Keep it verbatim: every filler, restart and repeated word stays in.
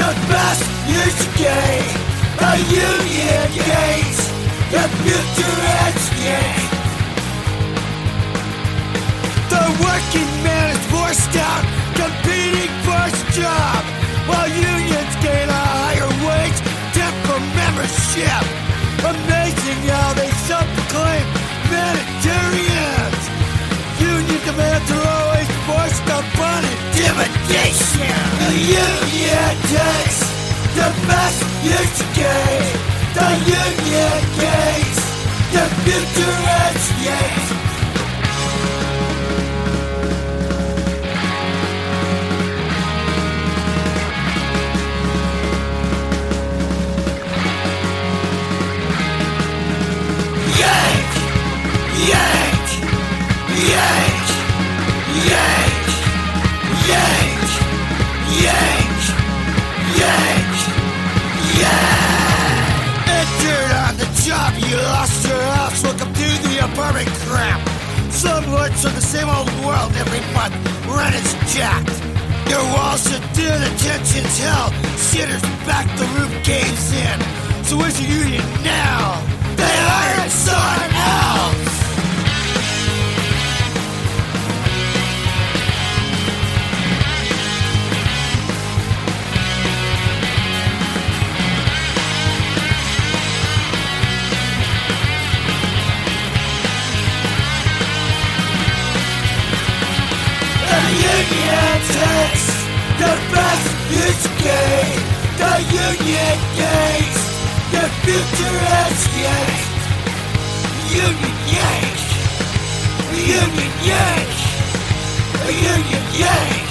the best is to gain. The union gains, the future at stake. The working man is forced out, competing for his job, while unions gain a higher wage, temper membership. Amazing how they self-proclaim humanitarians. Union demands are always forced upon intimidation. The union takes, the best is to gain. The union gains, the future at stake. Yank! Yank! Yank! Yank! Yank! Yank! Yank! Entered on the job, you lost your house. Welcome to the apartment crap. Some hoods from the same old world every month. Rent is jacked. Your walls should do the tension's hell. Shitters back, the roof caves in. So where's the union now? They hired someone else! The union takes, the best is gain. The union gains, the future at stake. Union yank, union yank, union yank.